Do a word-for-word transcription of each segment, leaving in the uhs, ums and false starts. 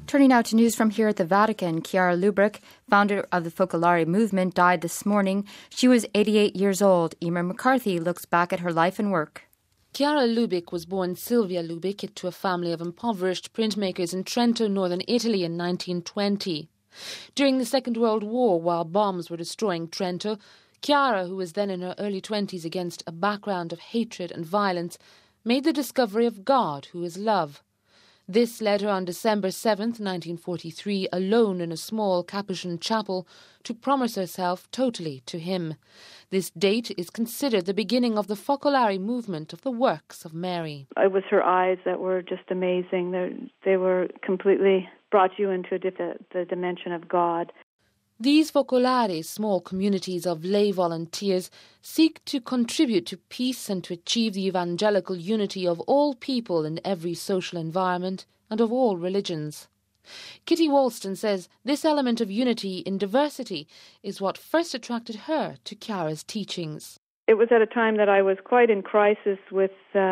Turning now to news from here at the Vatican, Chiara Lubich, founder of the Focolare movement, died this morning. She was eighty-eight years old. Emer McCarthy looks back at her life and work. Chiara Lubich was born Silvia Lubich to a family of impoverished printmakers in Trento, northern Italy in nineteen twenty. During the Second World War, while bombs were destroying Trento, Chiara, who was then in her early twenties against a background of hatred and violence, made the discovery of God, who is love. This led her on December seventh, nineteen forty-three, alone in a small Capuchin chapel, to promise herself totally to him. This date is considered the beginning of the Focolare movement of the works of Mary. It was her eyes that were just amazing. They're, they were completely brought you into the, the dimension of God. These Focolari, small communities of lay volunteers, seek to contribute to peace and to achieve the evangelical unity of all people in every social environment and of all religions. Kitty Walston says this element of unity in diversity is what first attracted her to Chiara's teachings. It was at a time that I was quite in crisis with,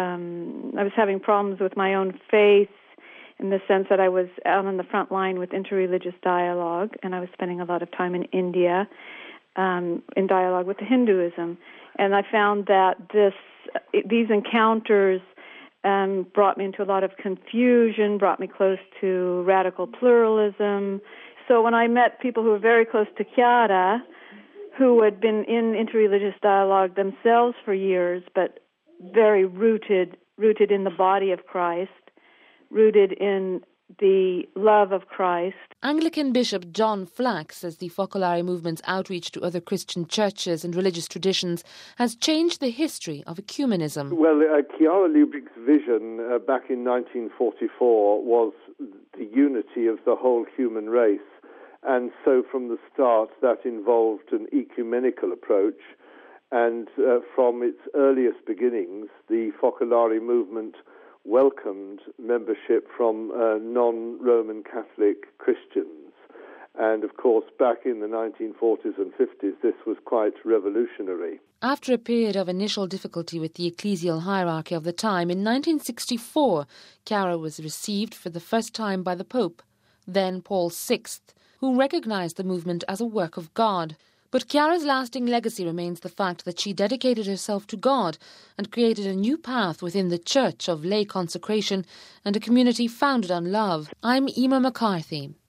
um, I was having problems with my own faith, in the sense that I was out on the front line with interreligious dialogue, and I was spending a lot of time in India um, in dialogue with the Hinduism. And I found that this these encounters um, brought me into a lot of confusion, brought me close to radical pluralism. So when I met people who were very close to Chiara, who had been in interreligious dialogue themselves for years, but very rooted, rooted in the body of Christ, rooted in the love of Christ. Anglican Bishop John Flack says the Focolare movement's outreach to other Christian churches and religious traditions has changed the history of ecumenism. Well, uh, Chiara Lubich's vision uh, back in nineteen forty-four was the unity of the whole human race. And so from the start, that involved an ecumenical approach. And uh, from its earliest beginnings, the Focolare movement welcomed membership from uh, non-Roman Catholic Christians. And, of course, back in the nineteen forties and fifties, this was quite revolutionary. After a period of initial difficulty with the ecclesial hierarchy of the time, in nineteen sixty-four, Chiara was received for the first time by the Pope, then Paul the Sixth, who recognized the movement as a work of God. But Chiara's lasting legacy remains the fact that she dedicated herself to God and created a new path within the Church of lay consecration and a community founded on love. I'm Emer McCarthy.